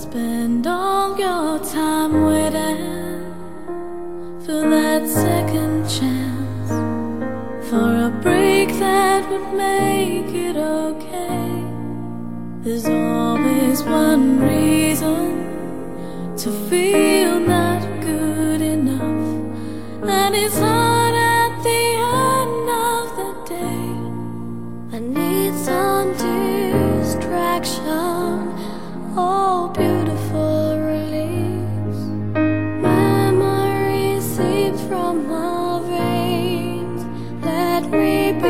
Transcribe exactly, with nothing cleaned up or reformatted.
spend all your time waiting for that second chance, for a break that would make it okay. There's always one reason to feel not good enough, and it's hard at the end of the day. I need some distraction, oh beautiful release. Memories seep from my veins, let me be